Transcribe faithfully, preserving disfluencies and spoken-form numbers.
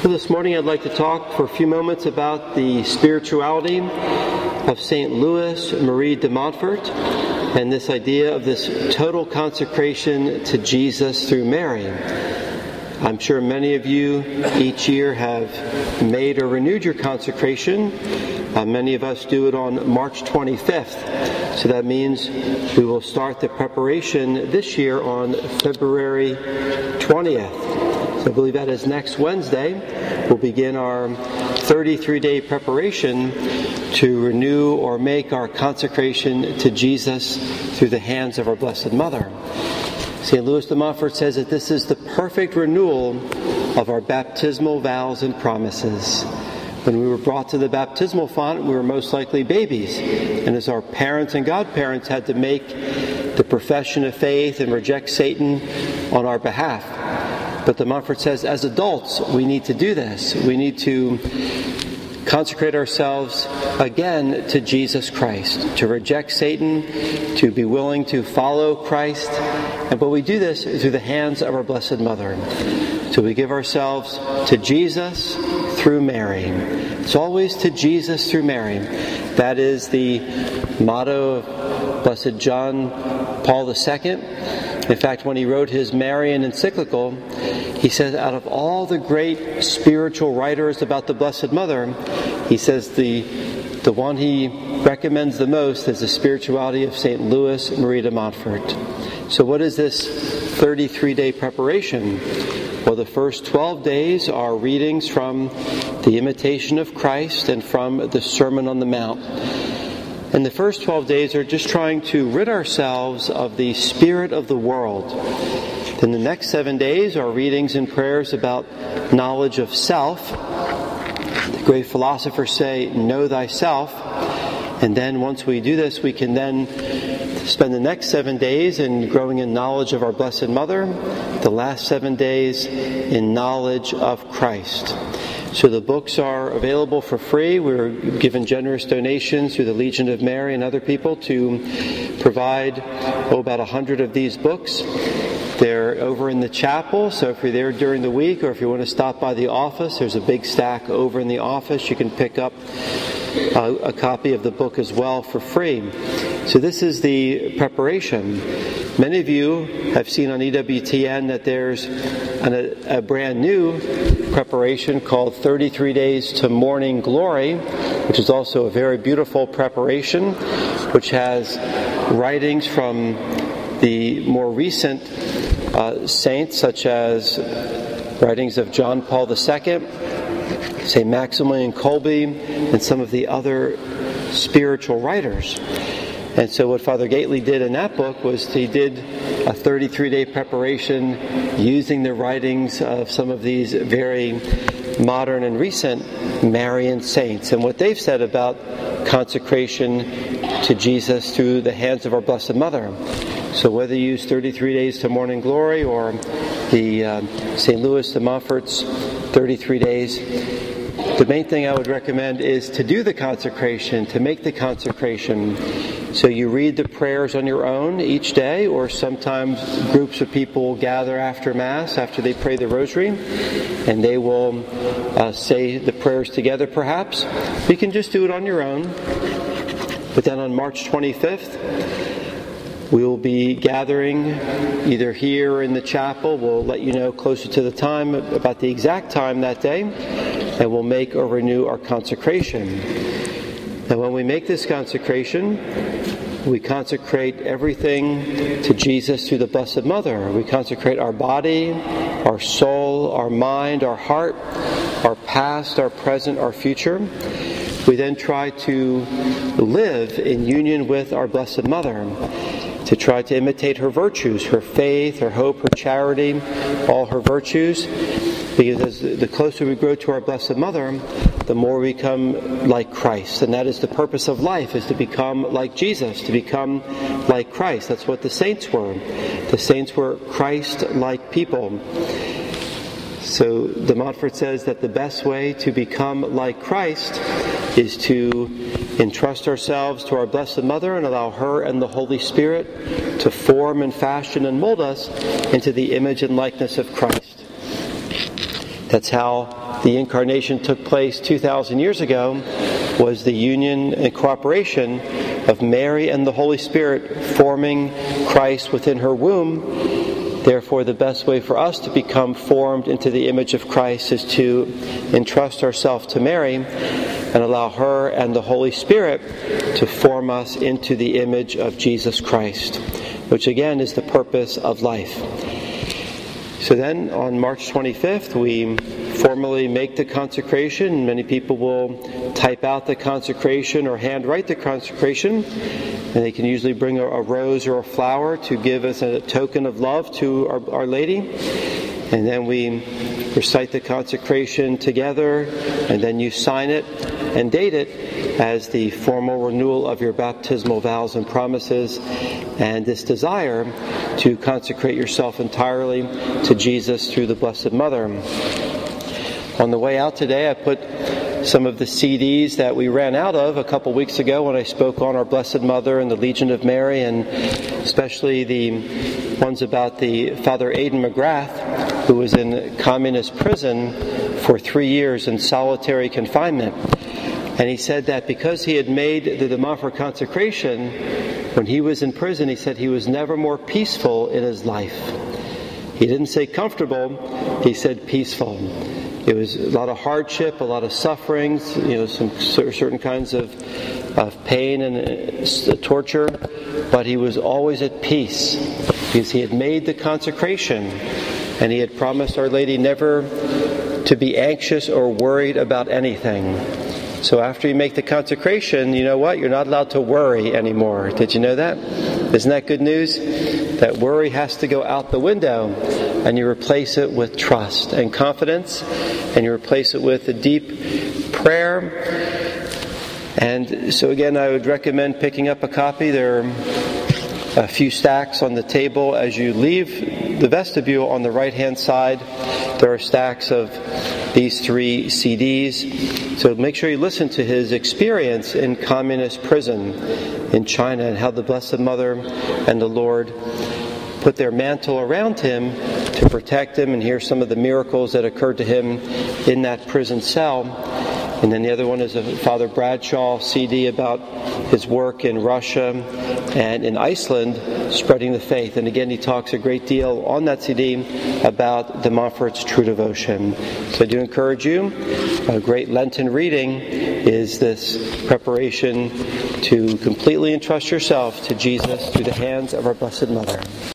So this morning I'd like to talk for a few moments about the spirituality of Saint Louis Marie de Montfort and this idea of this total consecration to Jesus through Mary. I'm sure many of you each year have made or renewed your consecration. Uh, many of us do it on March twenty-fifth. So that means we will start the preparation this year on February twentieth. So I believe that is next Wednesday. We'll begin our thirty-three day preparation to renew or make our consecration to Jesus through the hands of our Blessed Mother. Saint Louis de Montfort says that this is the perfect renewal of our baptismal vows and promises. When we were brought to the baptismal font, we were most likely babies. And as our parents and godparents had to make the profession of faith and reject Satan on our behalf. But de Montfort says, as adults, we need to do this. We need to consecrate ourselves again to Jesus Christ, to reject Satan, to be willing to follow Christ. And but we do this through the hands of our Blessed Mother. So we give ourselves to Jesus through Mary. It's always to Jesus through Mary. That is the motto of Blessed John Paul the Second. In fact, when he wrote his Marian encyclical, he says out of all the great spiritual writers about the Blessed Mother, he says the the one he recommends the most is the spirituality of Saint Louis Marie de Montfort. So what is this thirty-three day preparation? Well, the first twelve days are readings from the Imitation of Christ and from the Sermon on the Mount. And the first twelve days are just trying to rid ourselves of the spirit of the world. Then the next seven days are readings and prayers about knowledge of self. The great philosophers say, know thyself. And then once we do this, we can then spend the next seven days in growing in knowledge of our Blessed Mother, the last seven days in knowledge of Christ. So the books are available for free. We're given generous donations through the Legion of Mary and other people to provide oh, about a hundred of these books. They're over in the chapel, so if you're there during the week or if you want to stop by the office, there's a big stack over in the office. You can pick up a, a copy of the book as well for free. So this is the preparation. Many of you have seen on E W T N that there's an, a, a brand new preparation called thirty-three days to Morning Glory, which is also a very beautiful preparation, which has writings from the more recent uh, saints, such as writings of John Paul the Second, Saint Maximilian Kolbe, and some of the other spiritual writers. And so what Father Gately did in that book was he did a thirty-three day preparation using the writings of some of these very modern and recent Marian saints and what they've said about consecration to Jesus through the hands of our Blessed Mother. So whether you use thirty-three days to Morning Glory or the uh, Saint Louis de Montfort's thirty-three days, the main thing I would recommend is to do the consecration, to make the consecration. So you read the prayers on your own each day, or sometimes groups of people will gather after Mass, after they pray the Rosary, and they will uh, say the prayers together perhaps. You can just do it on your own. But then on March twenty-fifth, we will be gathering either here or in the chapel. We'll let you know closer to the time, about the exact time that day, and we'll make or renew our consecration. And when we make this consecration, we consecrate everything to Jesus through the Blessed Mother. We consecrate our body, our soul, our mind, our heart, our past, our present, our future. We then try to live in union with our Blessed Mother, to try to imitate her virtues, her faith, her hope, her charity, all her virtues. Because as the closer we grow to our Blessed Mother, the more we become like Christ. And that is the purpose of life, is to become like Jesus, to become like Christ. That's what the saints were. The saints were Christ-like people. So de Montfort says that the best way to become like Christ is to entrust ourselves to our Blessed Mother and allow her and the Holy Spirit to form and fashion and mold us into the image and likeness of Christ. That's how the incarnation took place two thousand years ago was the union and cooperation of Mary and the Holy Spirit forming Christ within her womb. Therefore, the best way for us to become formed into the image of Christ is to entrust ourselves to Mary and allow her and the Holy Spirit to form us into the image of Jesus Christ, which again is the purpose of life. So then on March twenty-fifth, we formally make the consecration. Many people will type out the consecration or handwrite the consecration. And they can usually bring a, a rose or a flower to give us a token of love to our, our Lady. And then we recite the consecration together, and then you sign it and date it as the formal renewal of your baptismal vows and promises, and this desire to consecrate yourself entirely to Jesus through the Blessed Mother. On the way out today, I put some of the C Ds that we ran out of a couple weeks ago when I spoke on our Blessed Mother and the Legion of Mary, and especially the ones about the Father Aidan McGrath, who was in communist prison for three years in solitary confinement. And he said that because he had made the De Montfort consecration, when he was in prison, he said he was never more peaceful in his life. He didn't say comfortable, he said peaceful. It was a lot of hardship, a lot of sufferings, you know, some certain kinds of, of pain and uh, torture, but he was always at peace because he had made the consecration and he had promised Our Lady never to be anxious or worried about anything. So after you make the consecration, you know what? You're not allowed to worry anymore. Did you know that? Isn't that good news? That worry has to go out the window, and you replace it with trust and confidence, and you replace it with a deep prayer. And so again, I would recommend picking up a copy. There are a few stacks on the table as you leave the vestibule. On the right-hand side, there are stacks of these three C Ds. So make sure you listen to his experience in communist prison in China and how the Blessed Mother and the Lord put their mantle around him to protect him, and hear some of the miracles that occurred to him in that prison cell. And then the other one is a Father Bradshaw C D about his work in Russia and in Iceland spreading the faith. And again, he talks a great deal on that C D about De Montfort's true devotion. So I do encourage you. A great Lenten reading is this preparation to completely entrust yourself to Jesus through the hands of our Blessed Mother.